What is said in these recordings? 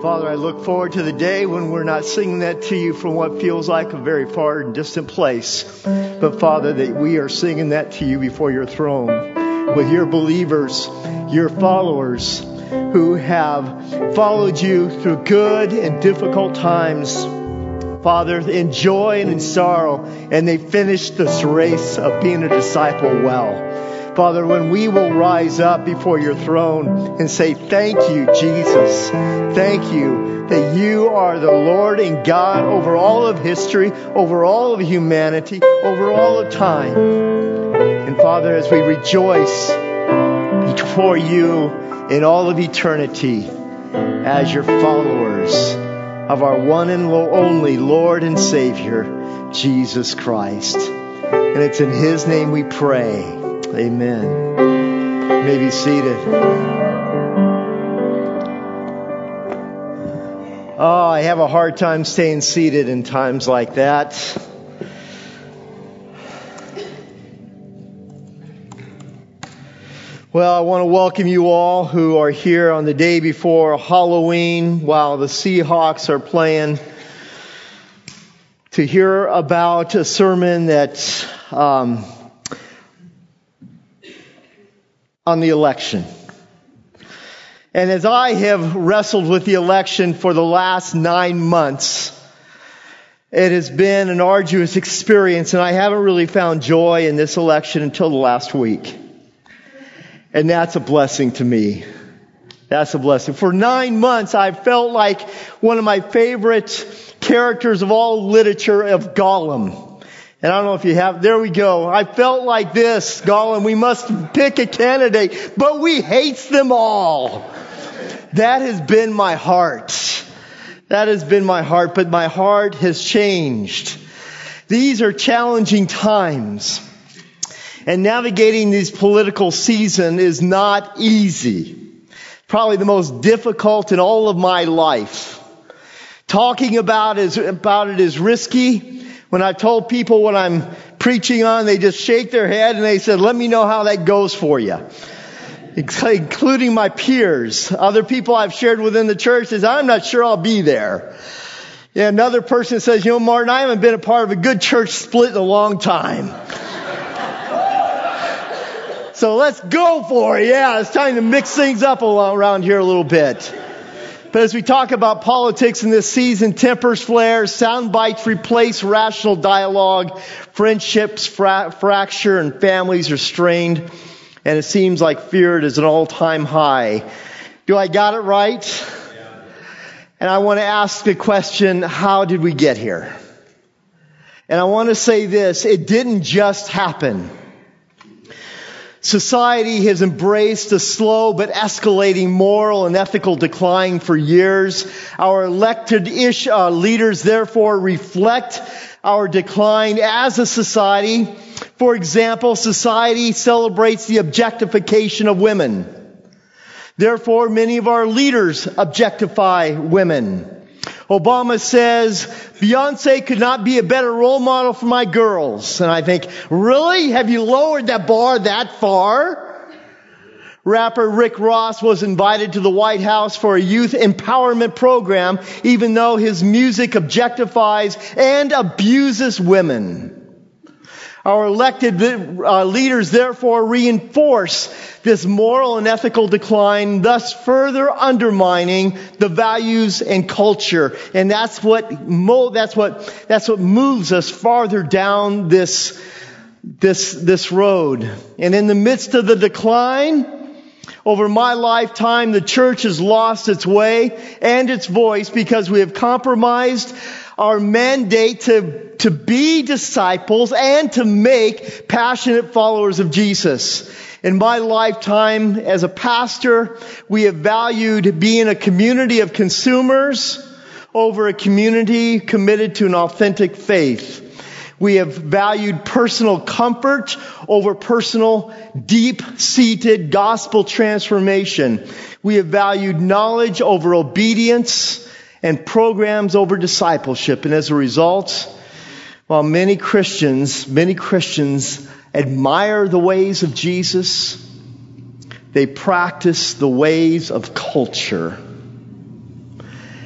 Father, I look forward to the day when we're not singing that to you from what feels like a very far and distant place. But Father, that we are singing that to you before your throne with your believers, your followers who have followed you through good and difficult times. Father, in joy and in sorrow, and they finished this race of being a disciple well. Father, when we will rise up before your throne and say, thank you, Jesus. Thank you that you are the Lord and God over all of history, over all of humanity, over all of time. And Father, as we rejoice before you in all of eternity as your followers of our one and only Lord and Savior, Jesus Christ. And it's in His name we pray. Amen. You may be seated. Oh, I have a hard time staying seated in times like that. Well, I want to welcome you all who are here on the day before Halloween while the Seahawks are playing to hear about a sermon that on the election. And as I have wrestled with the election for the last 9 months, it has been an arduous experience, and I haven't really found joy in this election until the last week. And that's a blessing to me. That's a blessing. For 9 months, I felt like one of my favorite characters of all literature of Gollum. And I don't know if you have, there we go. I felt like this, Gollum, we must pick a candidate, but we hates them all. That has been my heart. That has been my heart, but my heart has changed. These are challenging times. And navigating this political season is not easy. Probably the most difficult in all of my life. Talking about it is risky. When I've told people what I'm preaching on, they just shake their head and they said, let me know how that goes for you. Including my peers. Other people I've shared within the church says, I'm not sure I'll be there. Yeah, another person says, Martin, I haven't been a part of a good church split in a long time. So let's go for it. Yeah, it's time to mix things up around here a little bit. But as we talk about politics in this season, tempers flare, sound bites replace rational dialogue, friendships fracture, and families are strained. And it seems like fear is an all-time high. Do I got it right? Yeah. And I want to ask the question, how did we get here? And I want to say this, it didn't just happen. Society has embraced a slow but escalating moral and ethical decline for years. Our elected leaders therefore reflect our decline as a society. For example, society celebrates the objectification of women. Therefore, many of our leaders objectify women. Obama says, Beyonce could not be a better role model for my girls. And I think, really? Have you lowered that bar that far? Rapper Rick Ross was invited to the White House for a youth empowerment program, even though his music objectifies and abuses women. Our elected leaders therefore reinforce this moral and ethical decline, thus further undermining the values and culture. And that's what moves us farther down this road. And in the midst of the decline, over my lifetime, the church has lost its way and its voice because we have compromised our mandate to be disciples and to make passionate followers of Jesus. In my lifetime as a pastor, we have valued being a community of consumers over a community committed to an authentic faith. We have valued personal comfort over personal, deep-seated gospel transformation. We have valued knowledge over obedience and programs over discipleship. And as a result, while many Christians admire the ways of Jesus, they practice the ways of culture.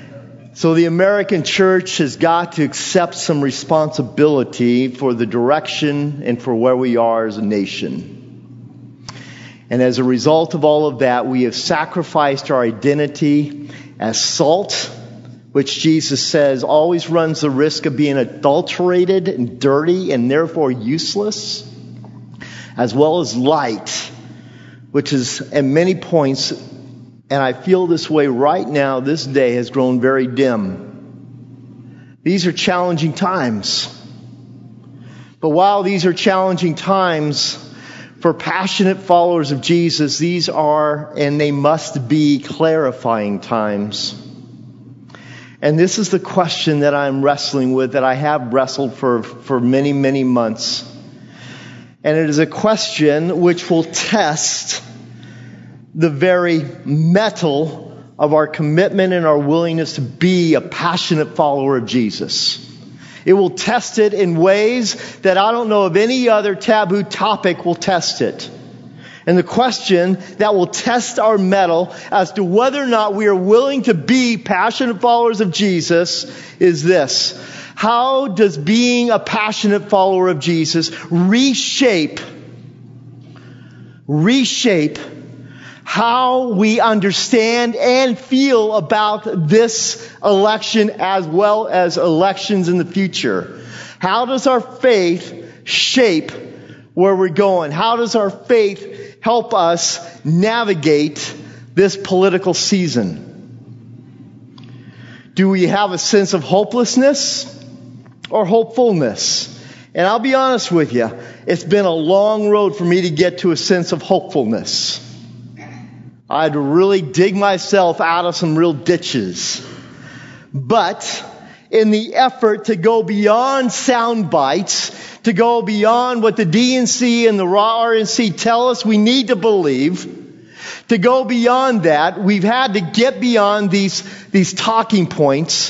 So the American church has got to accept some responsibility for the direction and for where we are as a nation. And as a result of all of that, we have sacrificed our identity as salt, which Jesus says always runs the risk of being adulterated and dirty and therefore useless, as well as light, which is at many points, and I feel this way right now, this day has grown very dim. These are challenging times. But while these are challenging times, for passionate followers of Jesus, these are, and they must be, clarifying times. And this is the question that I'm wrestling with, that I have wrestled for many, many months. And it is a question which will test the very metal of our commitment and our willingness to be a passionate follower of Jesus. It will test it in ways that I don't know of any other taboo topic will test it. And the question that will test our mettle as to whether or not we are willing to be passionate followers of Jesus is this. How does being a passionate follower of Jesus reshape how we understand and feel about this election as well as elections in the future? How does our faith shape where we're going? How does our faith help us navigate this political season? Do we have a sense of hopelessness or hopefulness? And I'll be honest with you, it's been a long road for me to get to a sense of hopefulness. I had to really dig myself out of some real ditches. But in the effort to go beyond sound bites, to go beyond what the DNC and the RNC tell us we need to believe, to go beyond that, we've had to get beyond these talking points.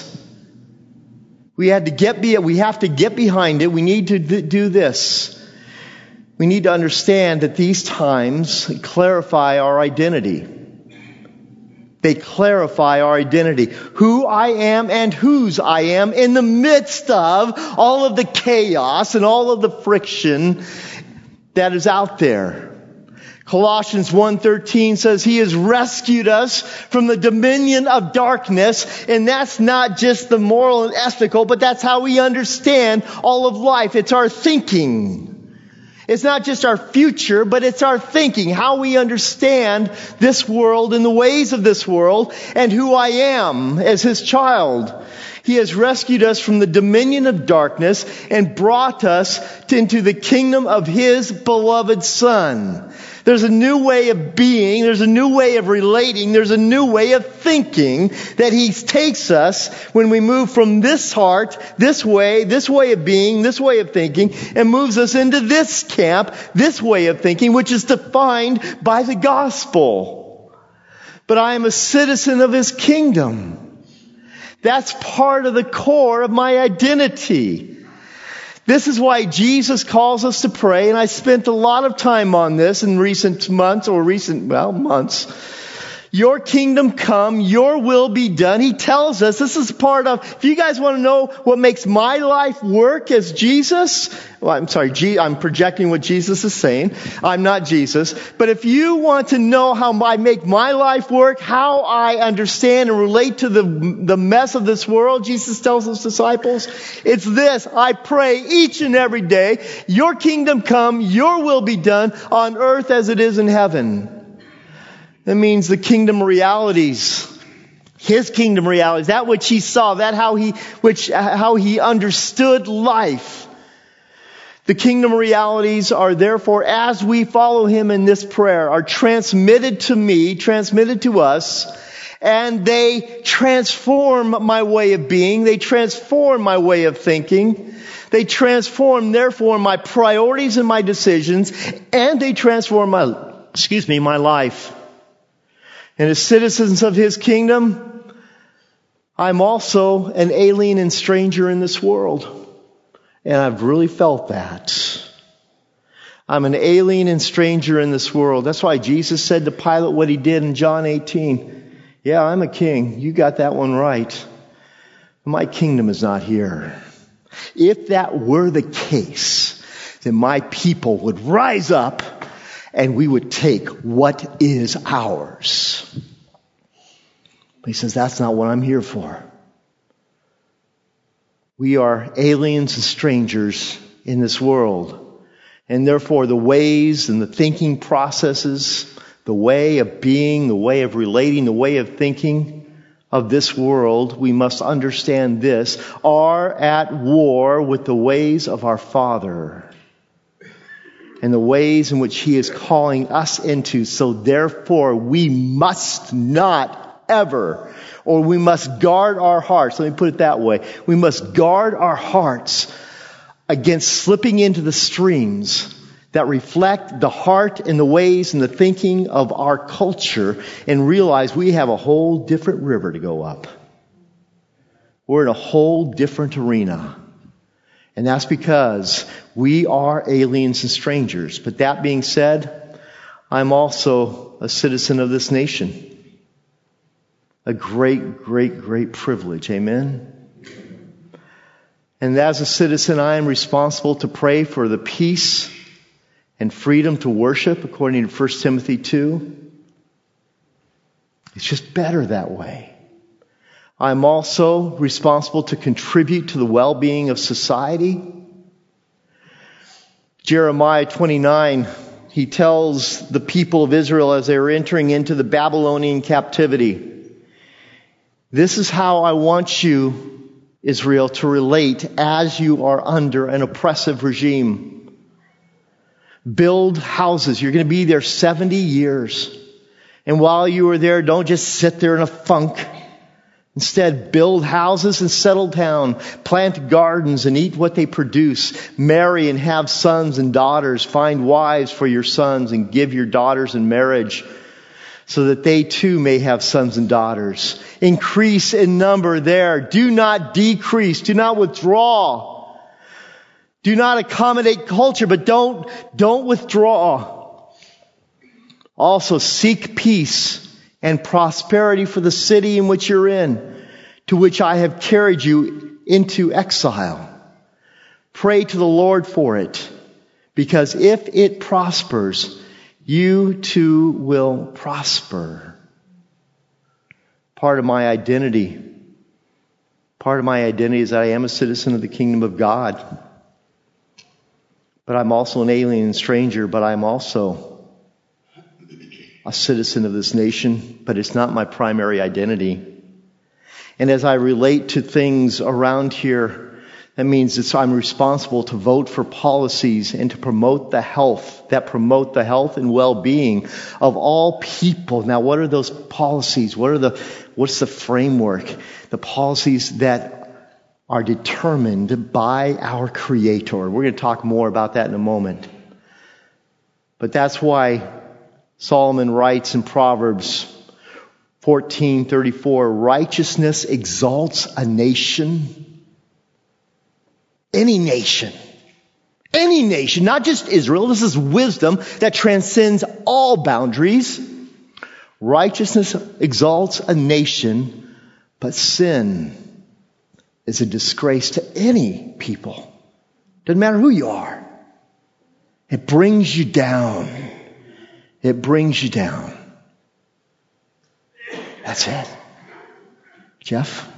We have to get behind it. We need to do this. We need to understand that these times clarify our identity. They clarify our identity. Who I am and whose I am in the midst of all of the chaos and all of the friction that is out there. Colossians 1:13 says He has rescued us from the dominion of darkness. And that's not just the moral and ethical, but that's how we understand all of life. It's our thinking. It's not just our future, but it's our thinking, how we understand this world and the ways of this world and who I am as His child. He has rescued us from the dominion of darkness and brought us into the kingdom of His beloved Son. There's a new way of being. There's a new way of relating. There's a new way of thinking that He takes us when we move from this heart, this way of being, this way of thinking, and moves us into this camp, this way of thinking, which is defined by the gospel. But I am a citizen of His kingdom. That's part of the core of my identity. This is why Jesus calls us to pray, and I spent a lot of time on this in recent months. Your kingdom come, your will be done. He tells us this is part of, if you guys want to know what makes my life work as Jesus, I'm projecting what Jesus is saying. I'm not Jesus. But if you want to know how I make my life work, how I understand and relate to the mess of this world, Jesus tells His disciples, it's this. I pray each and every day, your kingdom come, your will be done on earth as it is in heaven. That means the kingdom realities, His kingdom realities, that which He saw, that how He understood life. The kingdom realities are therefore, as we follow Him in this prayer, are transmitted to us, and they transform my way of being. They transform my way of thinking. They transform, therefore, my priorities and my decisions, and they transform my life. And as citizens of His kingdom, I'm also an alien and stranger in this world. And I've really felt that. I'm an alien and stranger in this world. That's why Jesus said to Pilate what He did in John 18. Yeah, I'm a king. You got that one right. My kingdom is not here. If that were the case, then my people would rise up and we would take what is ours. But he says, that's not what I'm here for. We are aliens and strangers in this world. And therefore the ways and the thinking processes, the way of being, the way of relating, the way of thinking of this world, we must understand this, are at war with the ways of our Father and the ways in which He is calling us into. So therefore we must not ever, or we must guard our hearts. Let me put it that way. We must guard our hearts against slipping into the streams that reflect the heart and the ways and the thinking of our culture and realize we have a whole different river to go up. We're in a whole different arena. And that's because we are aliens and strangers. But that being said, I'm also a citizen of this nation. A great, great, great privilege. Amen? And as a citizen, I am responsible to pray for the peace and freedom to worship, according to 1 Timothy 2. It's just better that way. I'm also responsible to contribute to the well-being of society. Jeremiah 29, he tells the people of Israel as they are entering into the Babylonian captivity, this is how I want you, Israel, to relate as you are under an oppressive regime. Build houses. You're going to be there 70 years. And while you are there, don't just sit there in a funk. Instead, build houses and settle down. Plant gardens and eat what they produce. Marry and have sons and daughters. Find wives for your sons and give your daughters in marriage, so that they too may have sons and daughters. Increase in number there. Do not decrease. Do not withdraw. Do not accommodate culture, but don't withdraw. Also seek peace and prosperity for the city in which you're in, to which I have carried you into exile. Pray to the Lord for it, because if it prospers, you too will prosper. Part of my identity is that I am a citizen of the kingdom of God. But I'm also an alien and stranger, but I'm also a citizen of this nation, but it's not my primary identity. And as I relate to things around here, that means I'm responsible to vote for policies and to promote the health and well-being of all people. Now, what are those policies? What's the framework? The policies that are determined by our Creator. We're going to talk more about that in a moment. But that's why Solomon writes in Proverbs 14:34, righteousness exalts a nation. Any nation, not just Israel. This is wisdom that transcends all boundaries. Righteousness exalts a nation, but sin is a disgrace to any people. Doesn't matter who you are. It brings you down. It brings you down. That's it. Jeff?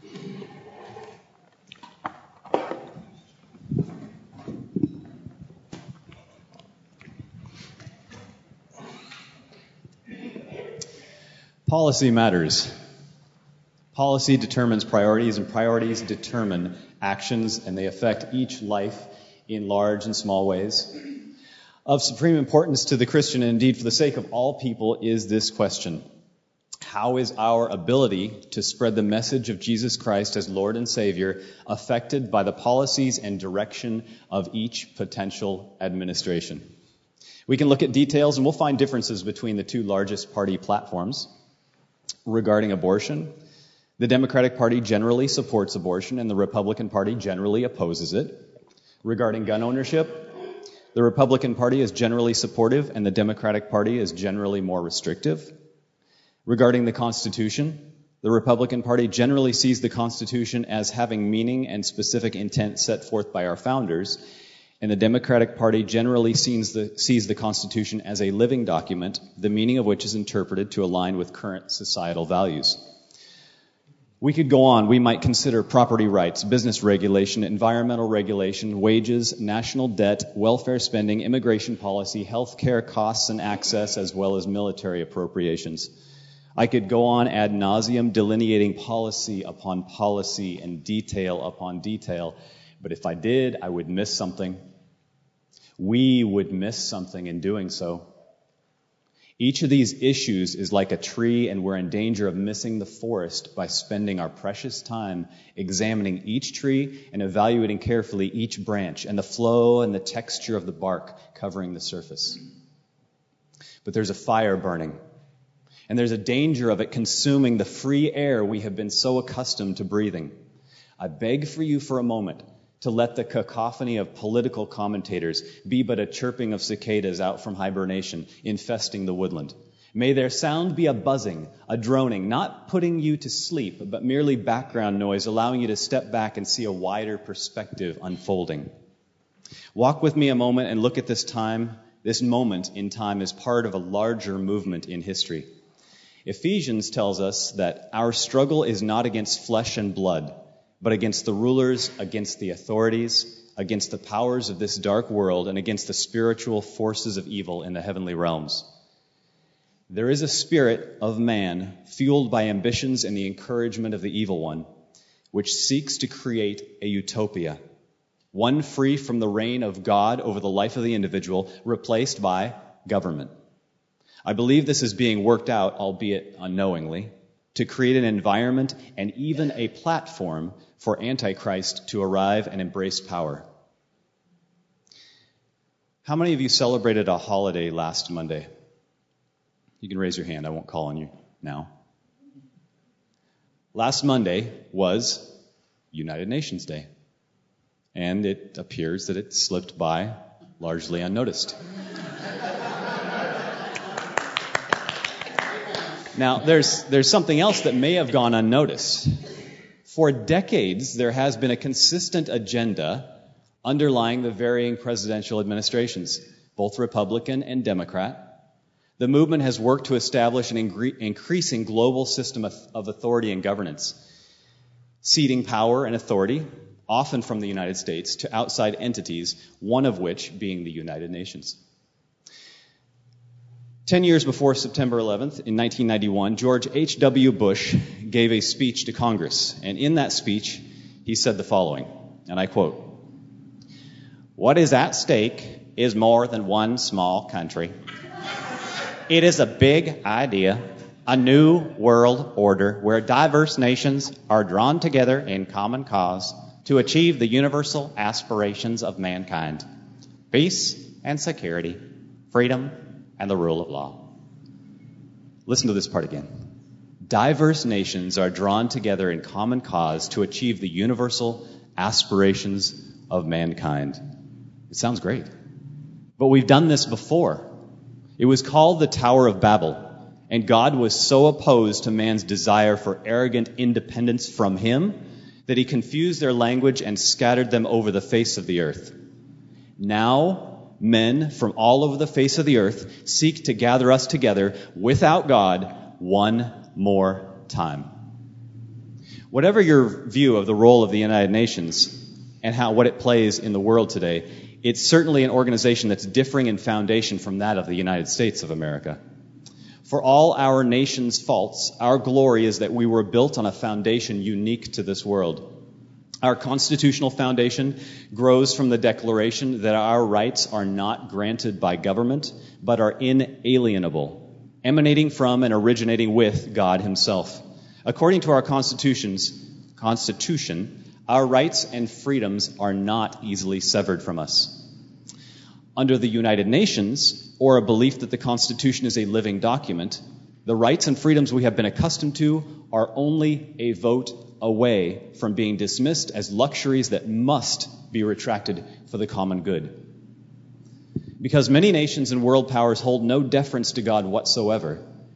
Policy matters. Policy determines priorities, and priorities determine actions, and they affect each life in large and small ways. Of supreme importance to the Christian, and indeed for the sake of all people, is this question: how is our ability to spread the message of Jesus Christ as Lord and Savior affected by the policies and direction of each potential administration? We can look at details, and we'll find differences between the two largest party platforms. Regarding abortion, the Democratic Party generally supports abortion, and the Republican Party generally opposes it. Regarding gun ownership, the Republican Party is generally supportive, and the Democratic Party is generally more restrictive. Regarding the Constitution, The Republican Party generally sees the Constitution as having meaning and specific intent set forth by our founders, and the Democratic Party generally sees the Constitution as a living document, the meaning of which is interpreted to align with current societal values. We could go on. We might consider property rights, business regulation, environmental regulation, wages, national debt, welfare spending, immigration policy, health care costs and access, as well as military appropriations. I could go on ad nauseum, delineating policy upon policy and detail upon detail. But if I did, I would miss something. We would miss something in doing so. Each of these issues is like a tree, and we're in danger of missing the forest by spending our precious time examining each tree and evaluating carefully each branch and the flow and the texture of the bark covering the surface. But there's a fire burning, and there's a danger of it consuming the free air we have been so accustomed to breathing. I beg for you for a moment to let the cacophony of political commentators be but a chirping of cicadas out from hibernation, infesting the woodland. May their sound be a buzzing, a droning, not putting you to sleep, but merely background noise, allowing you to step back and see a wider perspective unfolding. Walk with me a moment and look at this moment in time as part of a larger movement in history. Ephesians tells us that our struggle is not against flesh and blood, but against the rulers, against the authorities, against the powers of this dark world, and against the spiritual forces of evil in the heavenly realms. There is a spirit of man fueled by ambitions and the encouragement of the evil one, which seeks to create a utopia, one free from the reign of God over the life of the individual, replaced by government. I believe this is being worked out, albeit unknowingly, to create an environment and even a platform for Antichrist to arrive and embrace power. How many of you celebrated a holiday last Monday? You can raise your hand. I won't call on you now. Last Monday was United Nations Day, and it appears that it slipped by largely unnoticed. Now, there's something else that may have gone unnoticed. For decades, there has been a consistent agenda underlying the varying presidential administrations, both Republican and Democrat. The movement has worked to establish an increasing global system of authority and governance, ceding power and authority, often from the United States, to outside entities, one of which being the United Nations. 10 years before September 11th, in 1991, George H.W. Bush gave a speech to Congress. And in that speech, he said the following, and I quote, "What is at stake is more than one small country. It is a big idea, a new world order where diverse nations are drawn together in common cause to achieve the universal aspirations of mankind, peace and security, freedom and the rule of law." Listen to this part again. Diverse nations are drawn together in common cause to achieve the universal aspirations of mankind. It sounds great. But we've done this before. It was called the Tower of Babel, and God was so opposed to man's desire for arrogant independence from him that he confused their language and scattered them over the face of the earth. Now, men from all over the face of the earth seek to gather us together without God one more time. Whatever your view of the role of the United Nations and what it plays in the world today, it's certainly an organization that's differing in foundation from that of the United States of America. For all our nation's faults, our glory is that we were built on a foundation unique to this world. Our constitutional foundation grows from the declaration that our rights are not granted by government, but are inalienable, emanating from and originating with God Himself. According to our Constitution, our rights and freedoms are not easily severed from us. Under the United Nations, or a belief that the Constitution is a living document, the rights and freedoms we have been accustomed to are only a vote away from being dismissed as luxuries that must be retracted for the common good. Because many nations and world powers hold no deference to God whatsoever,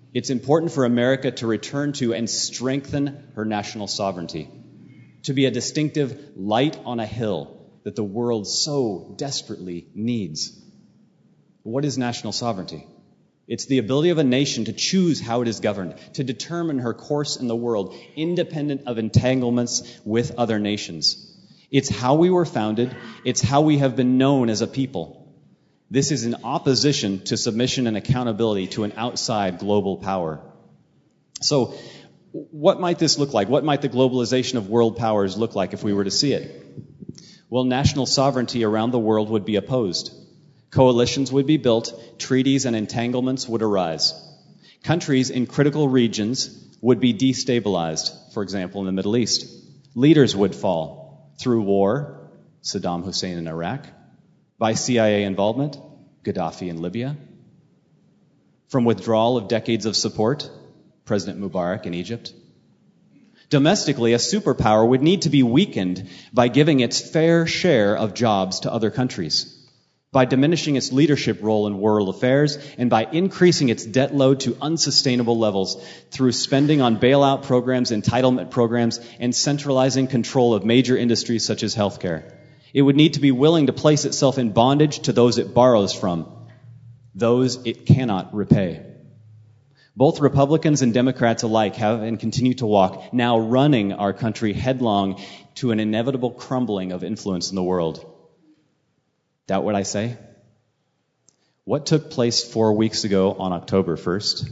It's important for America to return to and strengthen her national sovereignty, to be a distinctive light on a hill that the world so desperately needs. What is national sovereignty? It's the ability of a nation to choose how it is governed, to determine her course in the world, independent of entanglements with other nations. It's how we were founded. It's how we have been known as a people. This is in opposition to submission and accountability to an outside global power. So, what might this look like? What might the globalization of world powers look like if we were to see it? Well, national sovereignty around the world would be opposed. Coalitions would be built, treaties and entanglements would arise. Countries in critical regions would be destabilized, for example, in the Middle East. Leaders would fall through war, Saddam Hussein in Iraq, by CIA involvement, Gaddafi in Libya, from withdrawal of decades of support, President Mubarak in Egypt. Domestically, a superpower would need to be weakened by giving its fair share of jobs to other countries, by diminishing its leadership role in world affairs, and by increasing its debt load to unsustainable levels through spending on bailout programs, entitlement programs, and centralizing control of major industries such as healthcare. It would need to be willing to place itself in bondage to those it borrows from, those it cannot repay. Both Republicans and Democrats alike have and continue to walk, now running our country headlong to an inevitable crumbling of influence in the world. Doubt what I say? What took place 4 weeks ago on October 1st?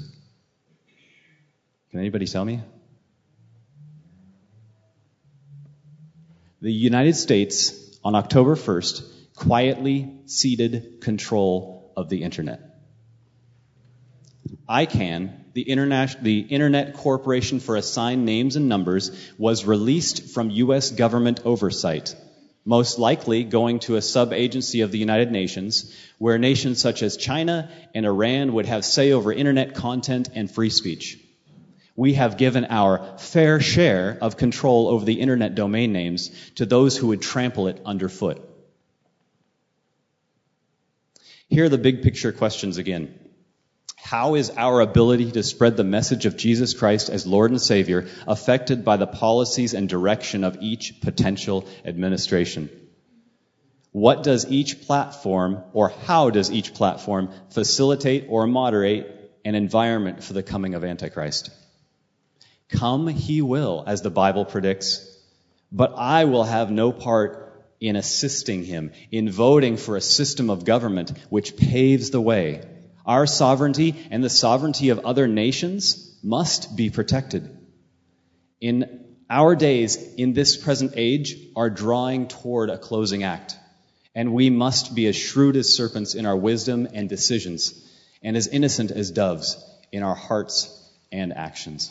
Can anybody tell me? The United States, on October 1st, quietly ceded control of the Internet. ICANN, the Internet Corporation for Assigned Names and Numbers, was released from U.S. government oversight, most likely going to a sub-agency of the United Nations, where nations such as China and Iran would have say over Internet content and free speech. We have given our fair share of control over the Internet domain names to those who would trample it underfoot. Here are the big picture questions again. How is our ability to spread the message of Jesus Christ as Lord and Savior affected by the policies and direction of each potential administration? What does each platform, or how does each platform, facilitate or moderate an environment for the coming of Antichrist? Come he will, as the Bible predicts, but I will have no part in assisting him, in voting for a system of government which paves the way. Our sovereignty and the sovereignty of other nations must be protected. In our days, in this present age, are drawing toward a closing act, and we must be as shrewd as serpents in our wisdom and decisions, and as innocent as doves in our hearts and actions.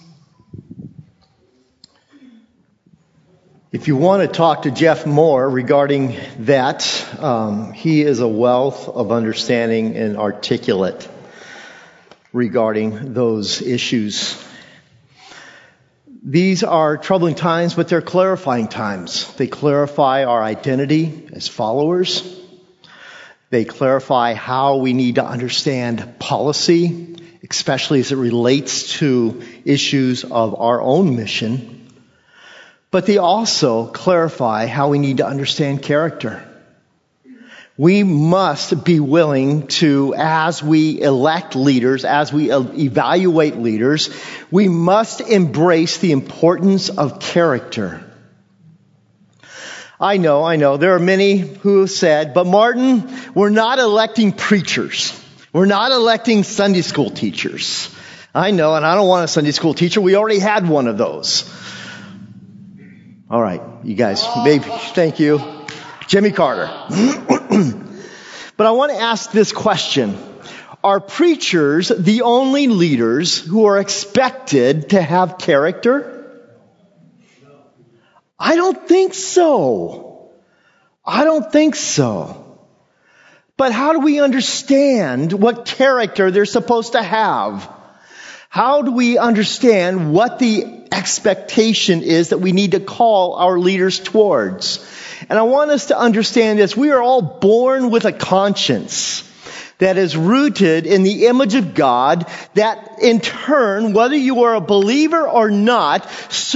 If you want to talk to Jeff more regarding that, he is a wealth of understanding and articulate regarding those issues. These are troubling times, but they're clarifying times. They clarify our identity as followers. They clarify how we need to understand policy, especially as it relates to issues of our own mission. But they also clarify how we need to understand character. We must be willing to, as we elect leaders, as we evaluate leaders, we must embrace the importance of character. I know, there are many who have said, but Martin, we're not electing preachers. We're not electing Sunday school teachers. I know, and I don't want a Sunday school teacher. We already had one of those. All right, you guys, maybe, thank you. Jimmy Carter. But I want to ask this question. Are preachers the only leaders who are expected to have character? I don't think so. But how do we understand what character they're supposed to have? How do we understand what the expectation is that we need to call our leaders towards? And I want us to understand this. We are all born with a conscience. that is rooted in the image of God, that in turn, whether you are a believer or not,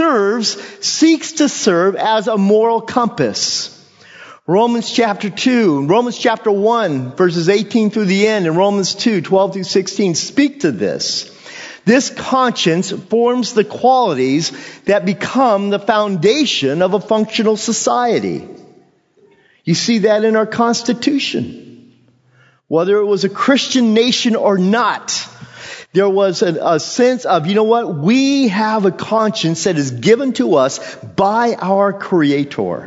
seeks to serve as a moral compass. Romans chapter 2, Romans chapter 1, verses 18 through the end, and Romans 2, 12 through 16 speak to this. This conscience forms the qualities that become the foundation of a functional society. You see that in our Constitution. Whether it was a Christian nation or not, there was a sense of, you know what, we have a conscience that is given to us by our Creator.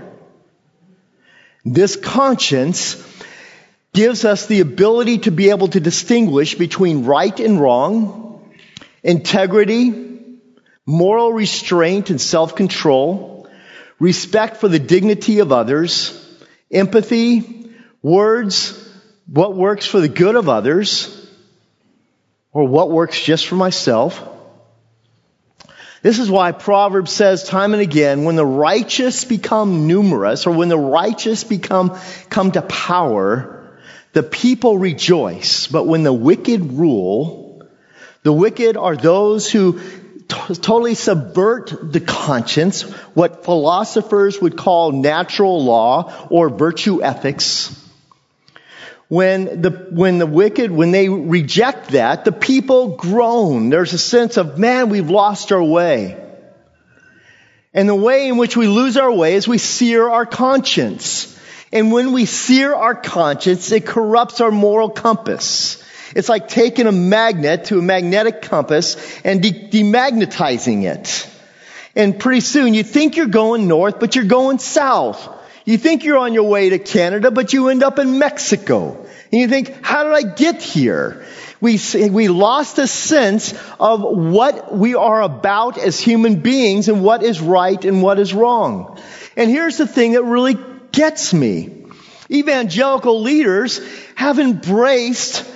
This conscience gives us the ability to be able to distinguish between right and wrong, integrity, moral restraint and self-control, respect for the dignity of others, empathy, words, what works for the good of others, or what works just for myself. This is why Proverbs says time and again, when the righteous become numerous, or when the righteous come to power, the people rejoice. But when the wicked rule, the wicked are those who totally subvert the conscience, what philosophers would call natural law or virtue ethics. When they reject that, the people groan. There's a sense of, man, we've lost our way. And the way in which we lose our way is we sear our conscience. And when we sear our conscience, it corrupts our moral compass. It's like taking a magnet to a magnetic compass and demagnetizing it. And pretty soon you think you're going north, but you're going south. You think you're on your way to Canada, but you end up in Mexico. And you think, how did I get here? We lost a sense of what we are about as human beings and what is right and what is wrong. And here's the thing that really gets me. Evangelical leaders have embraced,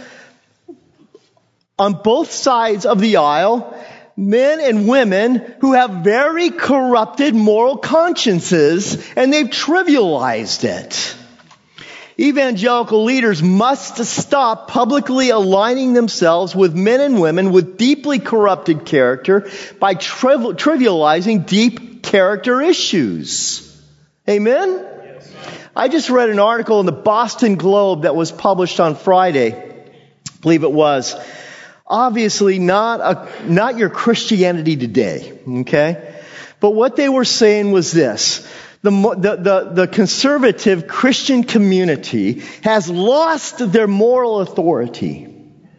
on both sides of the aisle, men and women who have very corrupted moral consciences, and they've trivialized it. Evangelical leaders must stop publicly aligning themselves with men and women with deeply corrupted character by trivializing deep character issues. Amen? Yes. I just read an article in the Boston Globe that was published on Friday. I believe it was. Obviously not your Christianity Today, okay? But what they were saying was this. The conservative Christian community has lost their moral authority.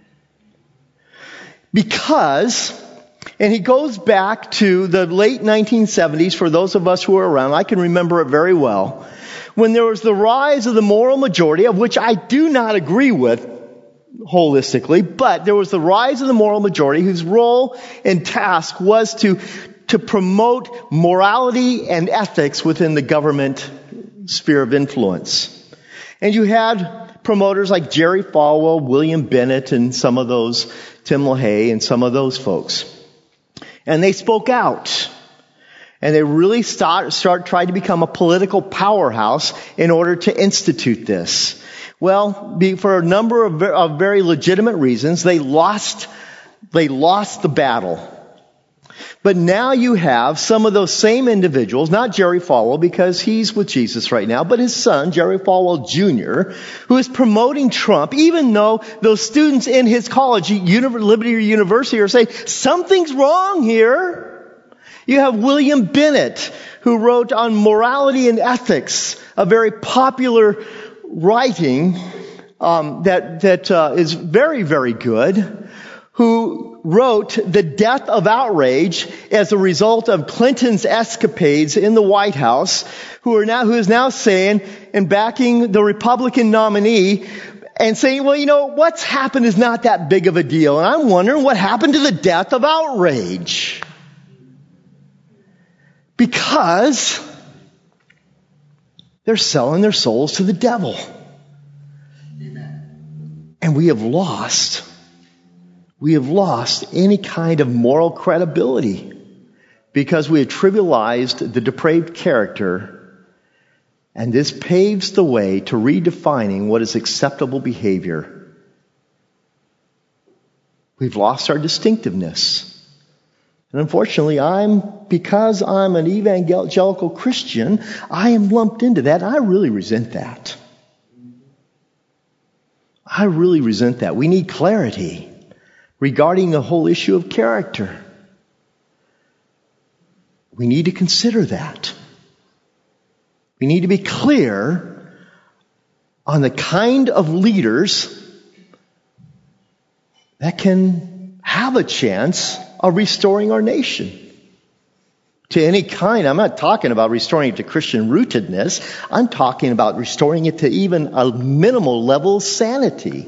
Because, and he goes back to the late 1970s, for those of us who are around, I can remember it very well, when there was the rise of the moral majority, of which I do not agree with holistically, but there was the rise of the moral majority whose role and task was to promote morality and ethics within the government sphere of influence. And you had promoters like Jerry Falwell, William Bennett, and some of those, Tim LaHaye, and some of those folks. And they spoke out. And they really tried to become a political powerhouse in order to institute this. Well, for a number of very legitimate reasons, they lost the battle. But now you have some of those same individuals, not Jerry Falwell because he's with Jesus right now, but his son, Jerry Falwell Jr., who is promoting Trump, even though those students in his college, Liberty University, are saying, something's wrong here. You have William Bennett, who wrote on morality and ethics, a very popular writing that is very, very good, who wrote The Death of Outrage as a result of Clinton's escapades in the White House, who is now saying and backing the Republican nominee and saying, well, you know, what's happened is not that big of a deal. And I'm wondering what happened to the death of outrage. Because they're selling their souls to the devil. Amen. And we have lost any kind of moral credibility because we have trivialized the depraved character, and this paves the way to redefining what is acceptable behavior We've lost our distinctiveness. And unfortunately, because I'm an evangelical Christian, I am lumped into that. I really resent that. I really resent that. We need clarity regarding the whole issue of character. We need to consider that. We need to be clear on the kind of leaders that can have a chance of restoring our nation. To any kind, I'm not talking about restoring it to Christian rootedness. I'm talking about restoring it to even a minimal level of sanity.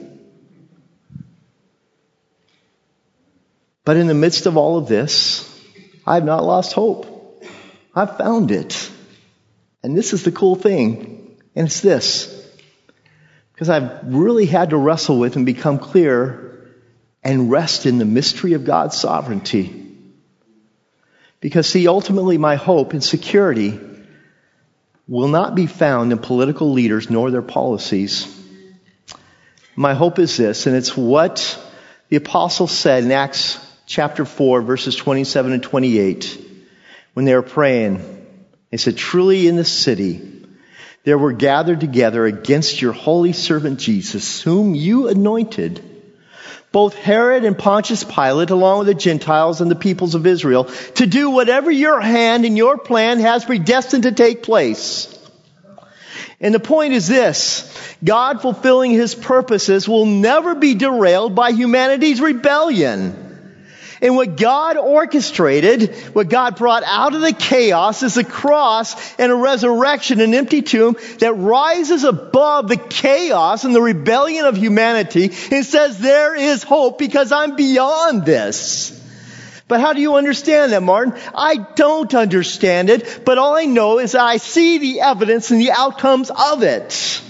But in the midst of all of this, I've not lost hope. I've found it. And this is the cool thing. And it's this. Because I've really had to wrestle with and become clear and rest in the mystery of God's sovereignty. Because, see, ultimately my hope and security will not be found in political leaders nor their policies. My hope is this, and it's what the apostle said in Acts chapter 4, verses 27 and 28, when they were praying. They said, "Truly in the city there were gathered together against your holy servant Jesus, whom you anointed, both Herod and Pontius Pilate, along with the Gentiles and the peoples of Israel, to do whatever your hand and your plan has predestined to take place." And the point is this: God fulfilling His purposes will never be derailed by humanity's rebellion. And what God orchestrated, what God brought out of the chaos, is a cross and a resurrection, an empty tomb that rises above the chaos and the rebellion of humanity and says there is hope because I'm beyond this. But how do you understand that, Martin? I don't understand it, but all I know is that I see the evidence and the outcomes of it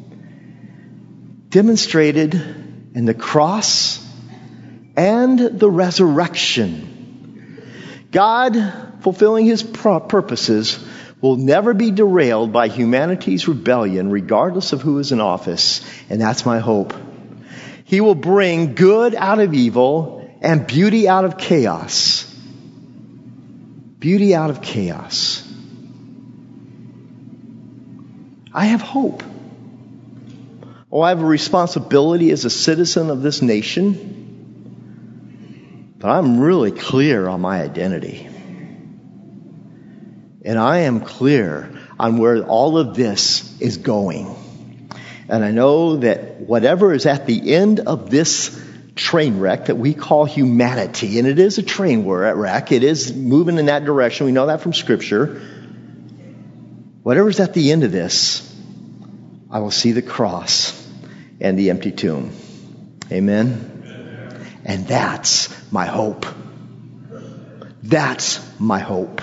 demonstrated in the cross and the resurrection. God, fulfilling His purposes, will never be derailed by humanity's rebellion, regardless of who is in office. And that's my hope. He will bring good out of evil and beauty out of chaos. Beauty out of chaos. I have hope. Oh, I have a responsibility as a citizen of this nation. But I'm really clear on my identity. And I am clear on where all of this is going. And I know that whatever is at the end of this train wreck that we call humanity, and it is a train wreck, it is moving in that direction, we know that from Scripture. Whatever's at the end of this, I will see the cross and the empty tomb. Amen? And that's my hope. That's my hope.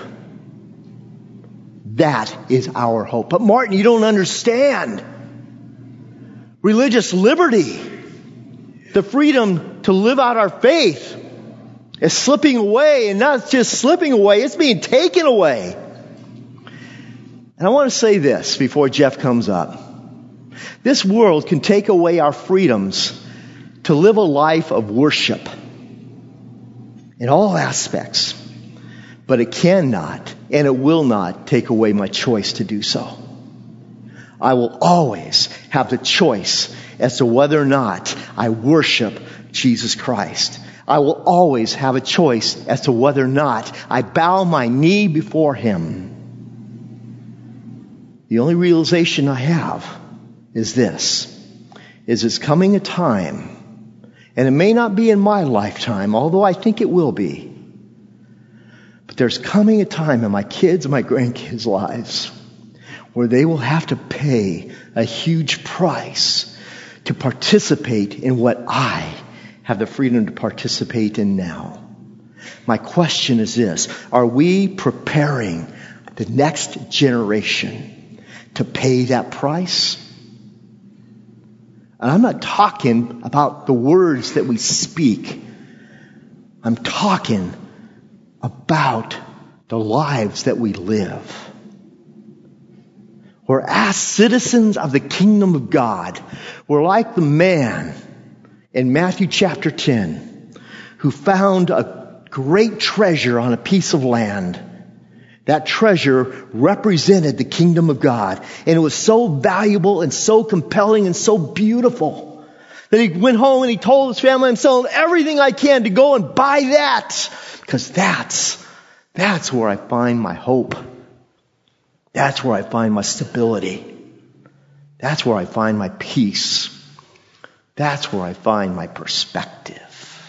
That is our hope. But Martin, you don't understand. Religious liberty, the freedom to live out our faith, is slipping away, and not just slipping away, it's being taken away. And I want to say this before Jeff comes up. This world can take away our freedoms to live a life of worship in all aspects. But it cannot and it will not take away my choice to do so. I will always have the choice as to whether or not I worship Jesus Christ. I will always have a choice as to whether or not I bow my knee before Him. The only realization I have is this, is it's coming a time, and it may not be in my lifetime, although I think it will be. But there's coming a time in my kids' and my grandkids' lives where they will have to pay a huge price to participate in what I have the freedom to participate in now. My question is this: are we preparing the next generation to pay that price? And I'm not talking about the words that we speak. I'm talking about the lives that we live. We're as citizens of the kingdom of God. We're like the man in Matthew chapter 10 who found a great treasure on a piece of land. That treasure represented the kingdom of God. And it was so valuable and so compelling and so beautiful that he went home and he told his family, I'm selling everything I can to go and buy that. Because that's where I find my hope. That's where I find my stability. That's where I find my peace. That's where I find my perspective.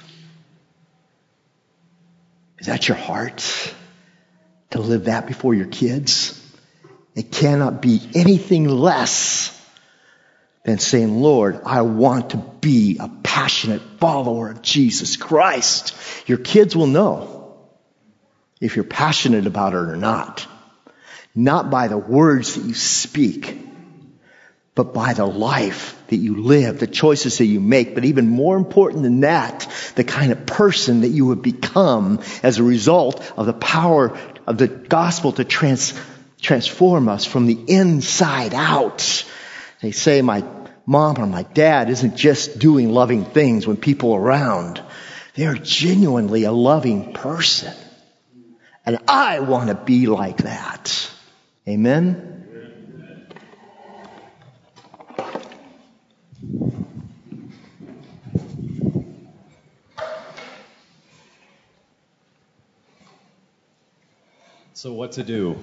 Is that your heart? To live that before your kids? It cannot be anything less than saying, Lord, I want to be a passionate follower of Jesus Christ. Your kids will know if you're passionate about it or not. Not by the words that you speak, but by the life that you live, the choices that you make. But even more important than that, the kind of person that you would become as a result of the power of the gospel to transform us from the inside out. They say my mom or my dad isn't just doing loving things when people are around. They're genuinely a loving person. And I want to be like that. Amen? So what to do?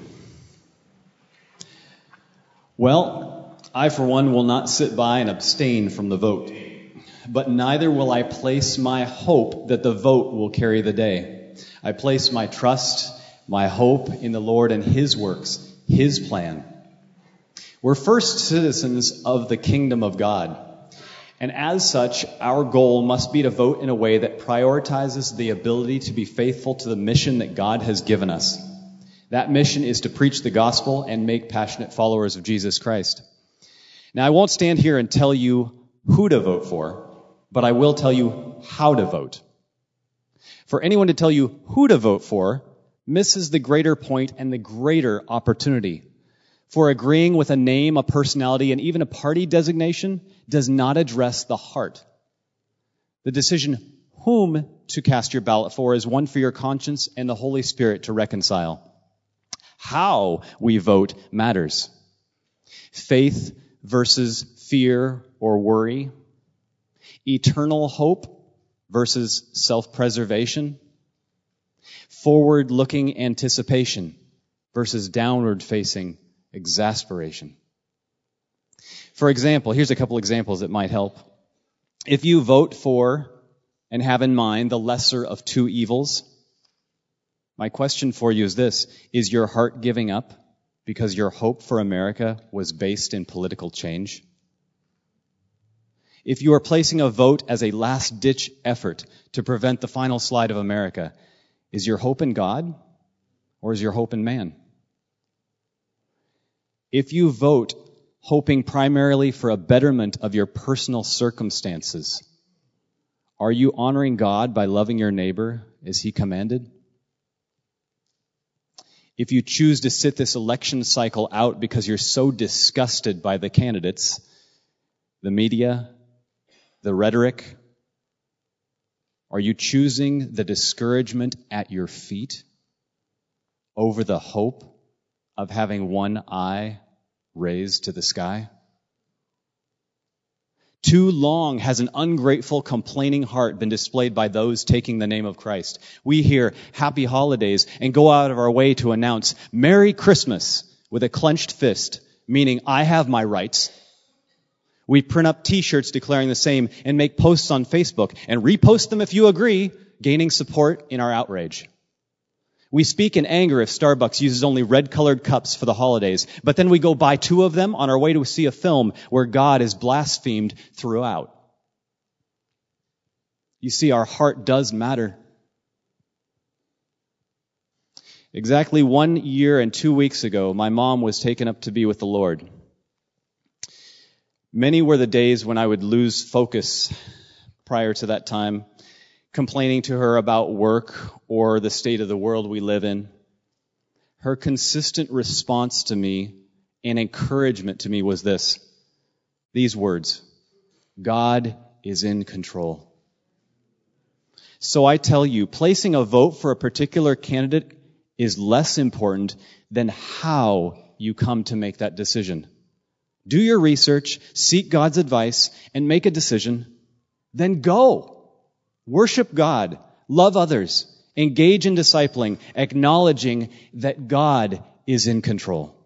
Well, I for one will not sit by and abstain from the vote, but neither will I place my hope that the vote will carry the day. I place my trust, my hope in the Lord and His works, His plan. We're first citizens of the kingdom of God, and as such, our goal must be to vote in a way that prioritizes the ability to be faithful to the mission that God has given us. That mission is to preach the gospel and make passionate followers of Jesus Christ. Now, I won't stand here and tell you who to vote for, but I will tell you how to vote. For anyone to tell you who to vote for misses the greater point and the greater opportunity. For agreeing with a name, a personality, and even a party designation does not address the heart. The decision whom to cast your ballot for is one for your conscience and the Holy Spirit to reconcile. How we vote matters. Faith versus fear or worry. Eternal hope versus self-preservation. Forward-looking anticipation versus downward-facing exasperation. For example, here's a couple examples that might help. If you vote for and have in mind the lesser of two evils, my question for you is this: is your heart giving up because your hope for America was based in political change? If you are placing a vote as a last-ditch effort to prevent the final slide of America, is your hope in God or is your hope in man? If you vote hoping primarily for a betterment of your personal circumstances, are you honoring God by loving your neighbor as He commanded? If you choose to sit this election cycle out because you're so disgusted by the candidates, the media, the rhetoric, are you choosing the discouragement at your feet over the hope of having one eye raised to the sky? Too long has an ungrateful, complaining heart been displayed by those taking the name of Christ. We hear happy holidays and go out of our way to announce Merry Christmas with a clenched fist, meaning I have my rights. We print up t-shirts declaring the same and make posts on Facebook and repost them if you agree, gaining support in our outrage. We speak in anger if Starbucks uses only red-colored cups for the holidays, but then we go buy 2 of them on our way to see a film where God is blasphemed throughout. You see, our heart does matter. Exactly 1 year and 2 weeks ago, my mom was taken up to be with the Lord. Many were the days when I would lose focus prior to that time, complaining to her about work or the state of the world we live in. Her consistent response to me and encouragement to me was these words: God is in control. So I tell you, placing a vote for a particular candidate is less important than how you come to make that decision. Do your research, seek God's advice, and make a decision. Then go. Worship God. Love others. Engage in discipling, acknowledging that God is in control.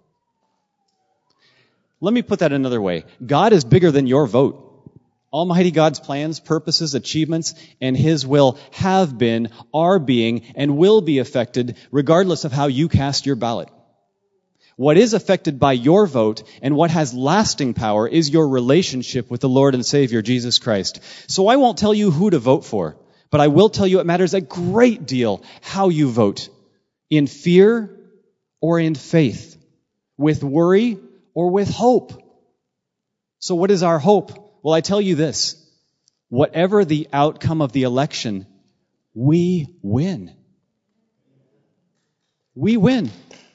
Let me put that another way. God is bigger than your vote. Almighty God's plans, purposes, achievements, and His will have been, are being, and will be affected regardless of how you cast your ballot. What is affected by your vote and what has lasting power is your relationship with the Lord and Savior, Jesus Christ. So I won't tell you who to vote for, but I will tell you it matters a great deal how you vote. In fear or in faith. With worry or with hope. So what is our hope? Well, I tell you this. Whatever the outcome of the election, we win. We win.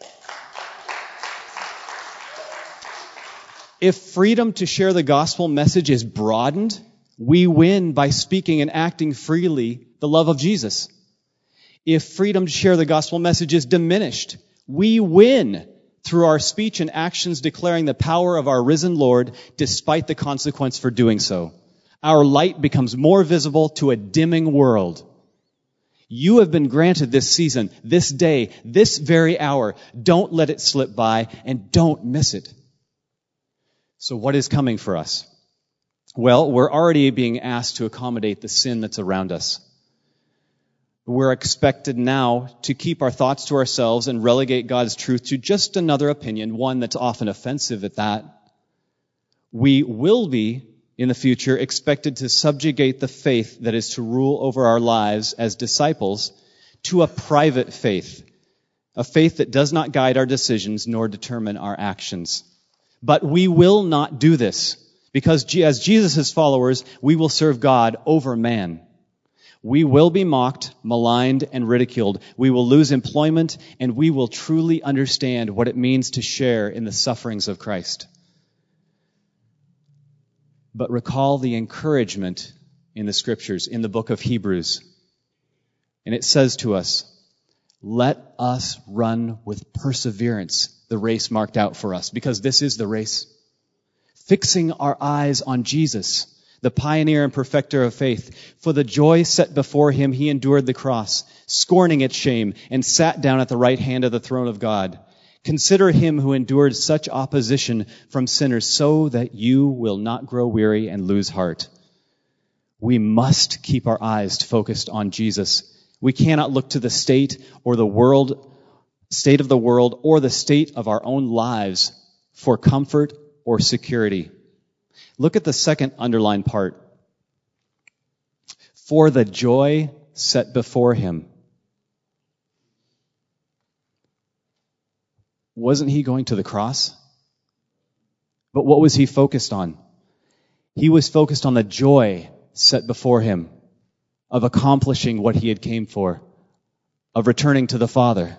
If freedom to share the gospel message is broadened, we win by speaking and acting freely the love of Jesus. If freedom to share the gospel message is diminished, we win through our speech and actions declaring the power of our risen Lord despite the consequence for doing so. Our light becomes more visible to a dimming world. You have been granted this season, this day, this very hour. Don't let it slip by and don't miss it. So what is coming for us? Well, we're already being asked to accommodate the sin that's around us. We're expected now to keep our thoughts to ourselves and relegate God's truth to just another opinion, one that's often offensive at that. We will be, in the future, expected to subjugate the faith that is to rule over our lives as disciples to a private faith, a faith that does not guide our decisions nor determine our actions. But we will not do this, because as Jesus' followers, we will serve God over man. We will be mocked, maligned, and ridiculed. We will lose employment, and we will truly understand what it means to share in the sufferings of Christ. But recall the encouragement in the Scriptures, in the book of Hebrews. And it says to us, let us run with perseverance the race marked out for us, because this is the race. Fixing our eyes on Jesus, the pioneer and perfecter of faith. For the joy set before him, he endured the cross, scorning its shame, and sat down at the right hand of the throne of God. Consider him who endured such opposition from sinners, so that you will not grow weary and lose heart. We must keep our eyes focused on Jesus. We cannot look to the state of the world, or the state of our own lives for comfort or security. Look at the second underlined part. For the joy set before him. Wasn't he going to the cross? But what was he focused on? He was focused on the joy set before him of accomplishing what he had came for, of returning to the Father.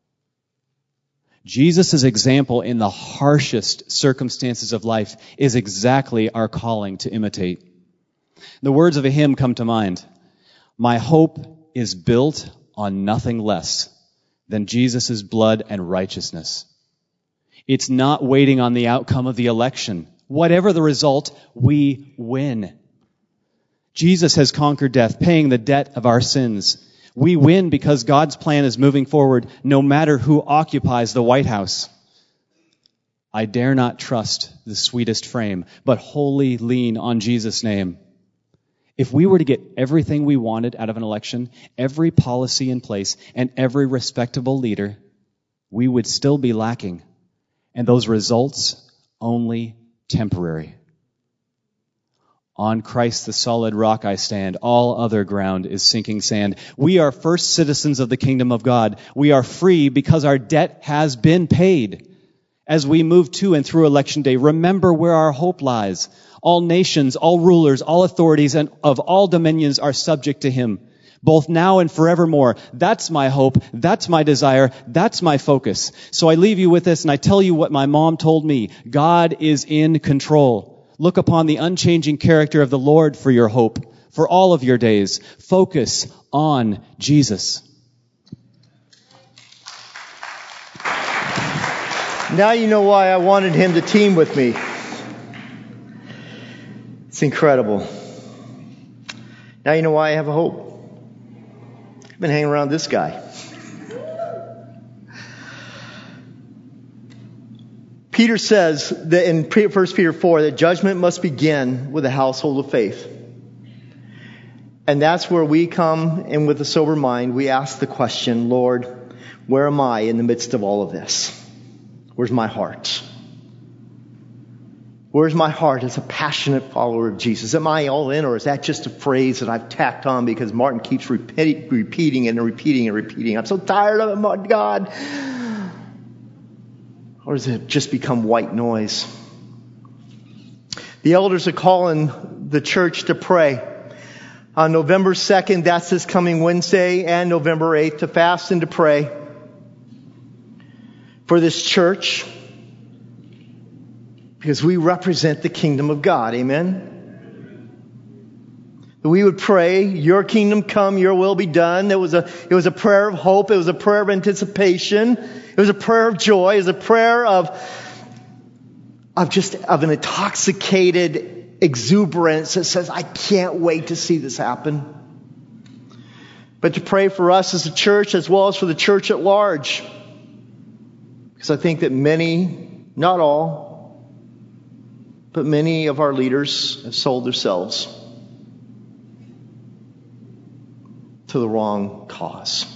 Jesus' example in the harshest circumstances of life is exactly our calling to imitate. The words of a hymn come to mind. My hope is built on nothing less than Jesus' blood and righteousness. It's not waiting on the outcome of the election. Whatever the result, we win. Jesus has conquered death, paying the debt of our sins. We win because God's plan is moving forward no matter who occupies the White House. I dare not trust the sweetest frame, but wholly lean on Jesus' name. If we were to get everything we wanted out of an election, every policy in place, and every respectable leader, we would still be lacking. And those results only temporary. On Christ the solid rock I stand. All other ground is sinking sand. We are first citizens of the kingdom of God. We are free because our debt has been paid. As we move to and through election day, remember where our hope lies. All nations, all rulers, all authorities, and of all dominions are subject to him, both now and forevermore. That's my hope. That's my desire. That's my focus. So I leave you with this, and I tell you what my mom told me. God is in control. Look upon the unchanging character of the Lord for your hope, for all of your days. Focus on Jesus. Now you know why I wanted him to team with me. It's incredible. Now you know why I have a hope. I've been hanging around this guy. Peter says that in 1 Peter 4 that judgment must begin with a household of faith. And that's where we come, and with a sober mind, we ask the question, Lord, where am I in the midst of all of this? Where's my heart? Where's my heart as a passionate follower of Jesus? Am I all in, or is that just a phrase that I've tacked on because Martin keeps repeating and repeating and repeating? I'm so tired of it, God. Or does it just become white noise? The elders are calling the church to pray. On November 2nd, that's this coming Wednesday, and November 8th, to fast and to pray for this church, because we represent the kingdom of God. Amen? We would pray, your kingdom come, your will be done. It was a prayer of hope. It was a prayer of anticipation. It was a prayer of joy. It was a prayer of an intoxicated exuberance that says, I can't wait to see this happen. But to pray for us as a church as well as for the church at large. Because I think that many, not all, but many of our leaders have sold themselves to the wrong cause.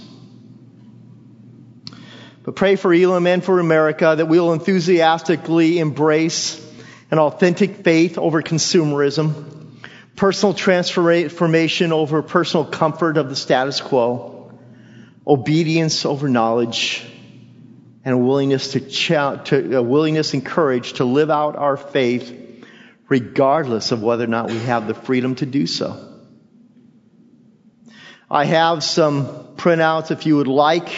But pray for Elam and for America that we will enthusiastically embrace an authentic faith over consumerism, personal transformation over personal comfort of the status quo, obedience over knowledge, and a willingness and courage to live out our faith regardless of whether or not we have the freedom to do so. I have some printouts if you would like.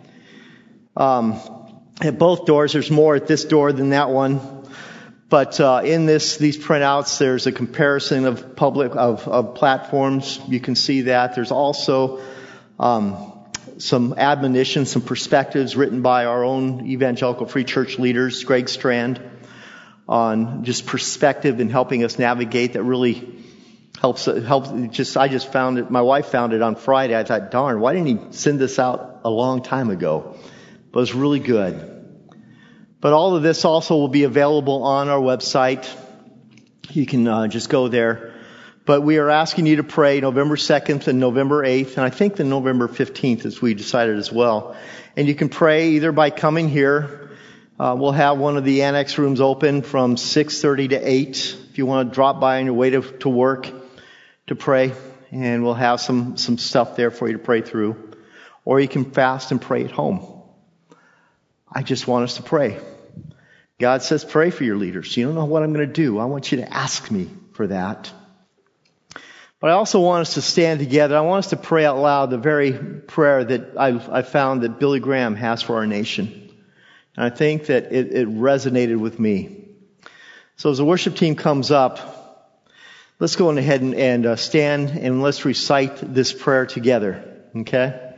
At both doors, there's more at this door than that one. But in these printouts, there's a comparison of platforms. You can see that. There's also some admonitions, some perspectives written by our own evangelical free church leaders, Greg Strand, on just perspective and helping us navigate. That really helps. I just found it. My wife found it on Friday. I thought, darn, why didn't he send this out a long time ago? But it was really good. But all of this also will be available on our website. You can just go there. But we are asking you to pray November 2nd and November 8th, and I think the November 15th as we decided as well. And you can pray either by coming here. We'll have one of the annex rooms open from 6:30 to 8 if you want to drop by on your way to work to pray. And we'll have some stuff there for you to pray through. Or you can fast and pray at home. I just want us to pray. God says pray for your leaders. You don't know what I'm going to do. I want you to ask me for that. But I also want us to stand together. I want us to pray out loud the very prayer that I found that Billy Graham has for our nation. And I think that it resonated with me. So as the worship team comes up, let's go ahead and stand and let's recite this prayer together. Okay?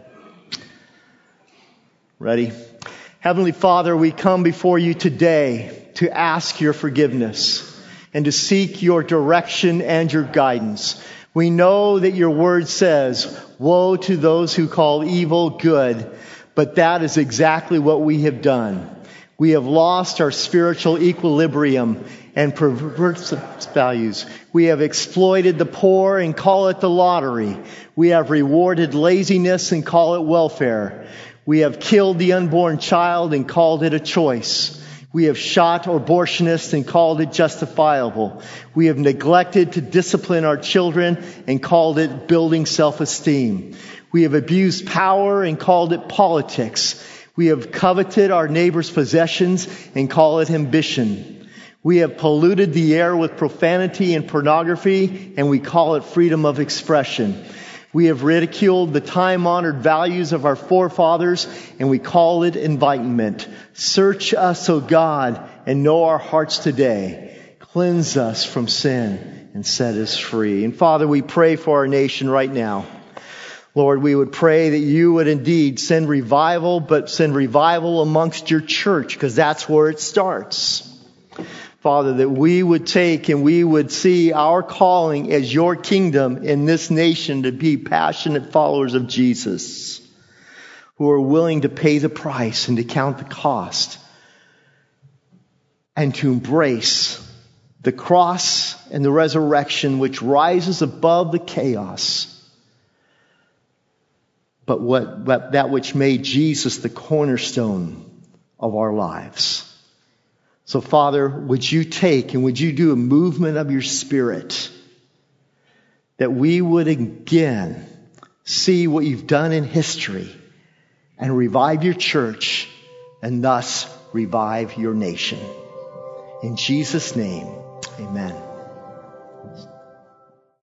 Ready? Heavenly Father, we come before you today to ask your forgiveness and to seek your direction and your guidance. We know that your word says, woe to those who call evil good, but that is exactly what we have done. We have lost our spiritual equilibrium and perverse values. We have exploited the poor and call it the lottery. We have rewarded laziness and call it welfare. We have killed the unborn child and called it a choice. We have shot abortionists and called it justifiable. We have neglected to discipline our children and called it building self-esteem. We have abused power and called it politics. We have coveted our neighbor's possessions and call it ambition. We have polluted the air with profanity and pornography, and we call it freedom of expression. We have ridiculed the time-honored values of our forefathers, and we call it enlightenment. Search us, O God, and know our hearts today. Cleanse us from sin and set us free. And Father, we pray for our nation right now. Lord, we would pray that you would indeed send revival, but send revival amongst your church, because that's where it starts. Father, that we would take and we would see our calling as your kingdom in this nation to be passionate followers of Jesus, who are willing to pay the price and to count the cost and to embrace the cross and the resurrection which rises above the chaos, but that which made Jesus the cornerstone of our lives. So Father, would you take and would you do a movement of your Spirit that we would again see what you've done in history and revive your church and thus revive your nation. In Jesus' name, amen.